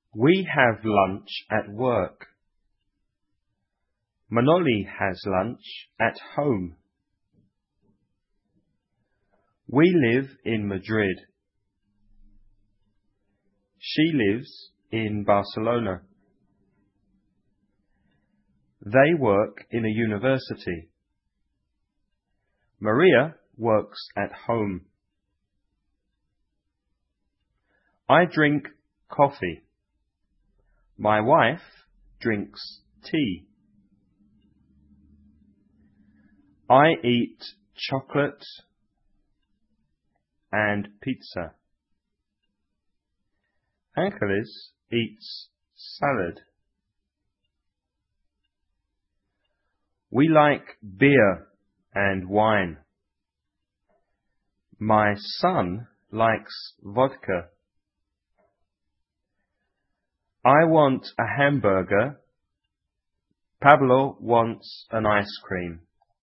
We have lunch at work. Manoli has lunch at home. We live in Madrid. She lives in Barcelona. They work in a university. Maria works at home. I drink coffee. My wife drinks tea. I eat chocolate and pizza. Angeles eats salad. We like beer and wine. My son likes vodka. I want a hamburger. Pablo wants an ice cream.